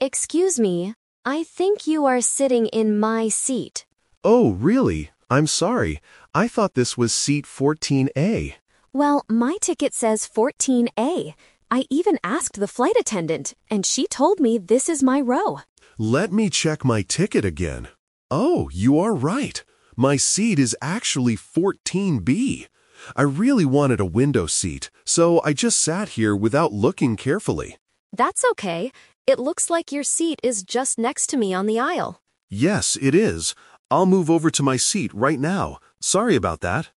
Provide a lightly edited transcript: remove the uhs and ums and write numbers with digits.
Excuse me, I think you are sitting in my seat. Oh, really? I'm sorry. I thought this was seat 14A. Well, my ticket says 14A. I even asked the flight attendant, and she told me this is my row. Let me check my ticket again. Oh, you are right. My seat is actually 14B. I really wanted a window seat, so I just sat here without looking carefully. That's okay. It looks like your seat is just next to me on the aisle. Yes, it is. I'll move over to my seat right now. Sorry about that.